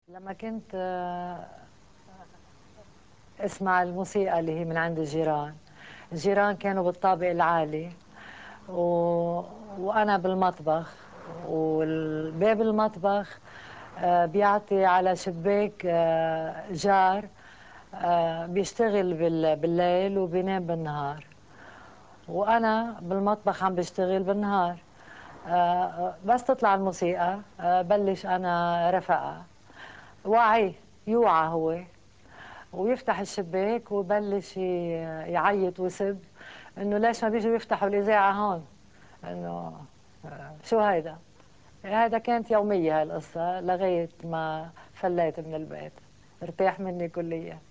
لما كنت اسمع الموسيقى اللي هي من عند الجيران. الجيران كانوا بالطابق العالي و... وأنا بالمطبخ، والباب المطبخ بيعطي على شباك جار بيشتغل بالليل وبينام بالنهار، وأنا بالمطبخ عم بشتغل بالنهار. بس تطلع الموسيقى بلش أنا رفقة واعي، يوعى هو ويفتح الشباك ويبلش يعيط ويسب انه ليش ما بيجوا يفتحوا الاذاعه هون، انه شو هيدا. هذا كانت يوميه هالقصه لغايه ما فليت من البيت، ارتاح مني كليا.